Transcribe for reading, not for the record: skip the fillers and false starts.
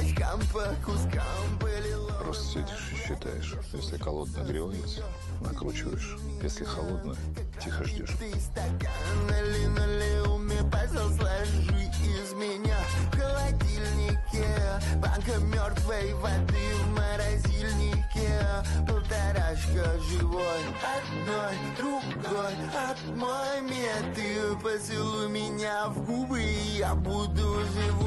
клочкам, по кускам полилось. Просто сидишь и считаешь. Если колод нагревается, накручиваешь. Если холодно, тихо ждешь. Ты стакан на линолеуме, пазл сложи из меня. В холодильнике банка мертвой воды в морозильнике. Полторашка живой, одной, другой. Отмой меня, ты поцелуй меня в губы, и я буду живой.